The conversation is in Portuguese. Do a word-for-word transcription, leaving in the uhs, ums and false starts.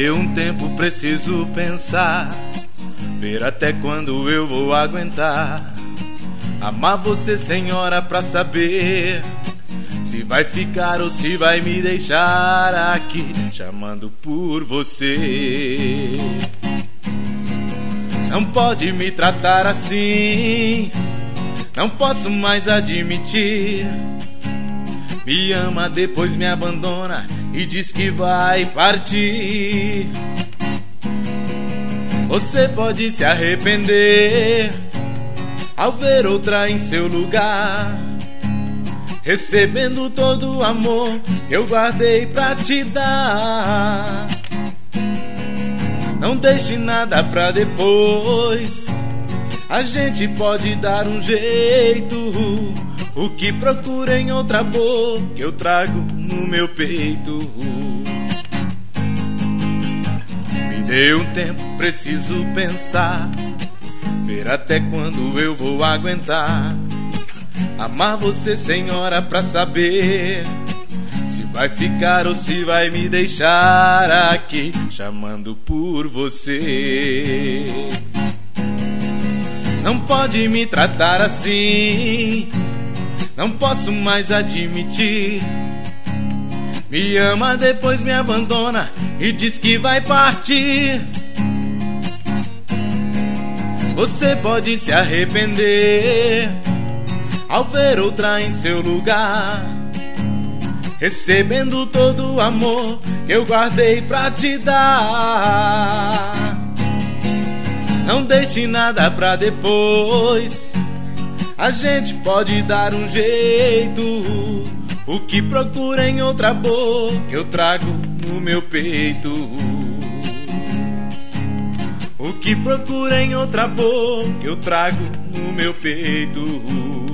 dê um tempo, preciso pensar, ver até quando eu vou aguentar amar você, senhora, pra saber se vai ficar ou se vai me deixar aqui chamando por você. Não pode me tratar assim, não posso mais admitir. Me ama, depois me abandona e diz que vai partir. Você pode se arrepender ao ver outra em seu lugar, recebendo todo o amor que eu guardei pra te dar. Não deixe nada pra depois, a gente pode dar um jeito. O que procura em outra boca eu trago no meu peito. Me dê um tempo, preciso pensar, ver até quando eu vou aguentar amar você, senhora, pra saber se vai ficar ou se vai me deixar aqui chamando por você. Não pode me tratar assim, não posso mais admitir. Me ama, depois me abandona e diz que vai partir. Você pode se arrepender ao ver outra em seu lugar, recebendo todo o amor que eu guardei pra te dar. Não deixe nada pra depois, a gente pode dar um jeito. O que procura em outra boca eu trago no meu peito. O que procura em outra boca eu trago no meu peito.